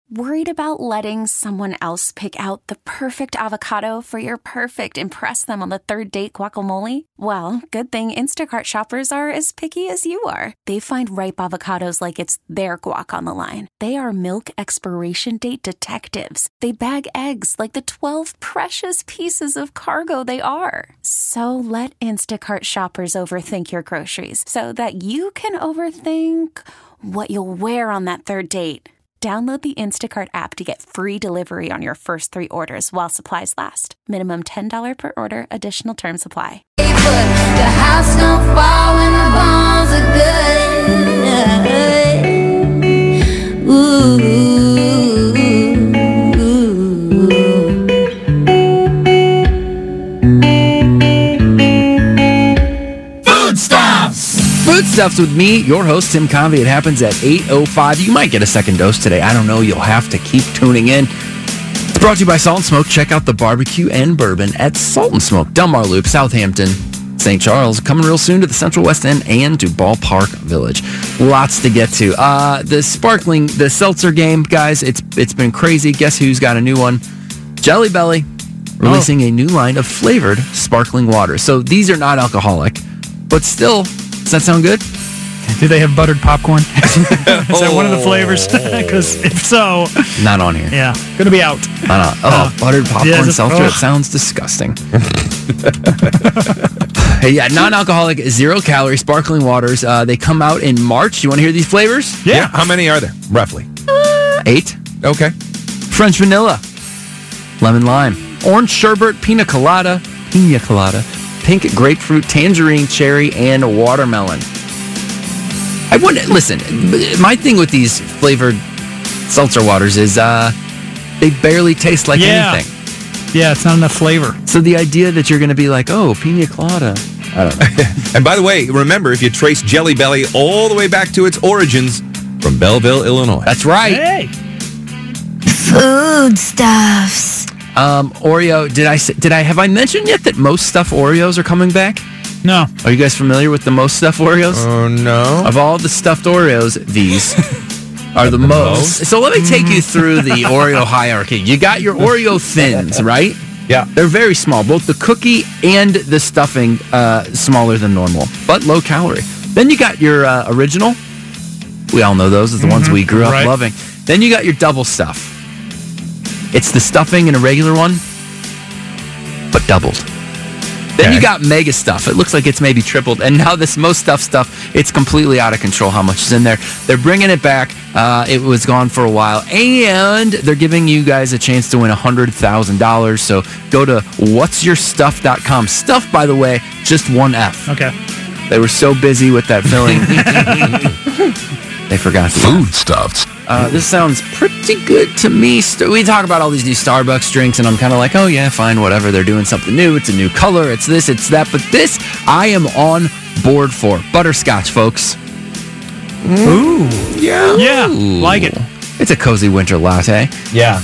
Worried about letting someone else pick out the perfect avocado for your perfect impress them on the third date guacamole? Well, good thing Instacart shoppers are as picky as you are. They find ripe avocados like it's their guac on the line. They are milk expiration date detectives. They bag eggs like the 12 precious pieces of cargo they are. So let Instacart shoppers overthink your groceries so that you can overthink what you'll wear on that third date. Download the Instacart app to get free delivery on your first 3 orders while supplies last. Minimum $10 per order. Additional terms apply. The house don't fall when the bones are good. Food Stuffs with me, your host, Tim Convey. It happens at 8:05. You might get a second dose today. I don't know. You'll have to keep tuning in. It's brought to you by Salt and Smoke. Check out the barbecue and bourbon at Salt and Smoke, Delmar Loop, Southampton, St. Charles. Coming real soon to the Central West End and to Ballpark Village. Lots to get to. The seltzer game, guys, it's been crazy. Guess who's got a new one? Jelly Belly releasing a new line of flavored sparkling water. So these are not alcoholic, but still... Does that sound good? Do they have buttered popcorn? Is that one of the flavors? Because if so... Not on here. Yeah. Going to be out. Buttered popcorn seltzer. It sounds disgusting. Hey, yeah, non-alcoholic, 0-calorie sparkling waters. They come out in March. You want to hear these flavors? Yeah. How many are there, roughly? 8. Okay. French vanilla. Lemon lime. Orange sherbet, pina colada, pink grapefruit, tangerine, cherry, and watermelon. I wouldn't listen. My thing with these flavored seltzer waters is they barely taste like anything. Yeah, it's not enough flavor. So the idea that you're going to be like, oh, pina colada, I don't know. And by the way, remember, if you trace Jelly Belly all the way back to its origins from Belleville, Illinois. That's right. Hey. Food Stuffs. Oreo, have I mentioned yet that most stuffed Oreos are coming back? No. Are you guys familiar with the most stuffed Oreos? Oh, no. Of all the stuffed Oreos, these are the most. So let me take you through the Oreo hierarchy. You got your Oreo Thins, right? Yeah. They're very small. Both the cookie and the stuffing smaller than normal, but low calorie. Then you got your original. We all know those as the ones we grew up loving. Then you got your double stuff. It's the stuffing in a regular one, but doubled. Then you got mega stuff. It looks like it's maybe tripled. And now this most stuff, it's completely out of control how much is in there. They're bringing it back. It was gone for a while. And they're giving you guys a chance to win $100,000. So go to whatsyourstuff.com. Stuff, by the way, just one F. Okay. They were so busy with that filling. They forgot to Food Stuffs. This sounds pretty good to me. We talk about all these new Starbucks drinks, and I'm kind of like, oh, yeah, fine, whatever. They're doing something new. It's a new color. It's this, it's that. But this, I am on board for. Butterscotch, folks. Ooh. Yeah. Yeah, like it. It's a cozy winter latte. Yeah.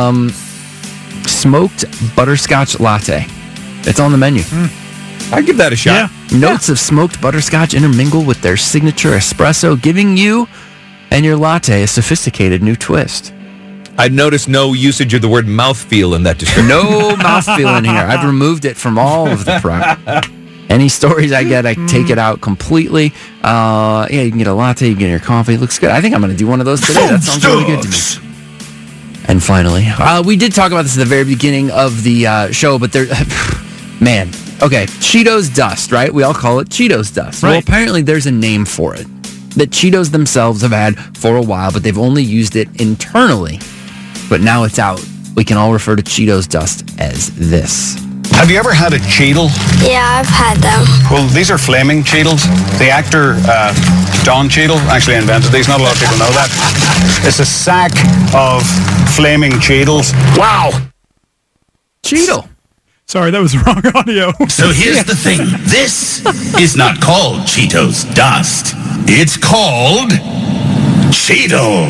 Smoked butterscotch latte. It's on the menu. I'd give that a shot. Yeah. Notes of smoked butterscotch intermingle with their signature espresso, giving you and your latte a sophisticated new twist. I'd noticed no usage of the word mouthfeel in that description. No mouthfeel in here. I've removed it from all of the prep. Any stories I get, I take it out completely. Yeah, you can get a latte, you can get your coffee. It looks good. I think I'm going to do one of those today. That sounds really good to me. And finally, we did talk about this at the very beginning of the show, but there, man, okay, Cheetos Dust, right? We all call it Cheetos Dust. Right. Well, apparently there's a name for it that Cheetos themselves have had for a while, but they've only used it internally. But now it's out. We can all refer to Cheetos Dust as this. Have you ever had a Cheetle? Yeah, I've had them. Well, these are flaming Cheetles. The actor Don Cheadle actually invented these. Not a lot of people know that. It's a sack of flaming Cheetles. Wow! Cheetle. Sorry, that was the wrong audio. So here's the thing. This is not called Cheetos Dust. It's called Cheetle.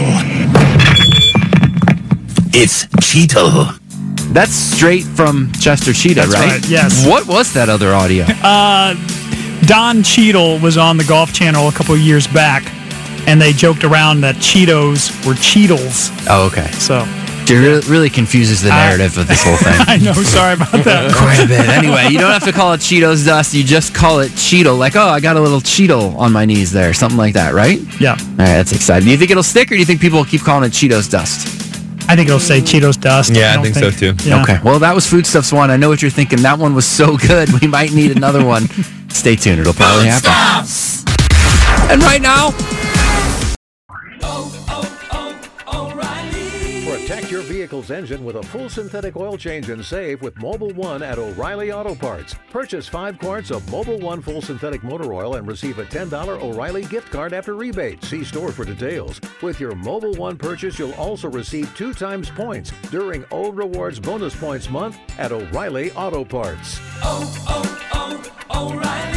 It's Cheetle. That's straight from Chester Cheetah, That's right, yes. What was that other audio? Don Cheadle was on the Golf Channel a couple of years back, and they joked around that Cheetos were Cheetles. Oh, okay. So It really confuses the narrative of this whole thing. I know. Sorry about that. Quite a bit. Anyway, you don't have to call it Cheetos Dust. You just call it Cheeto. Like, oh, I got a little Cheeto on my knees there. Something like that, right? Yeah. All right, that's exciting. Do you think it'll stick, or do you think people will keep calling it Cheetos Dust? I think it'll say Cheetos Dust. Yeah, I think so too. Yeah. Okay. Well, that was Foodstuffs 1. I know what you're thinking. That one was so good. We might need another one. Stay tuned. It'll probably happen. And right now... Protect your vehicle's engine with a full synthetic oil change and save with Mobil 1 at O'Reilly Auto Parts. Purchase 5 quarts of Mobil 1 full synthetic motor oil and receive a $10 O'Reilly gift card after rebate. See store for details. With your Mobil 1 purchase, you'll also receive 2 times points during O Rewards Bonus Points Month at O'Reilly Auto Parts. O'Reilly.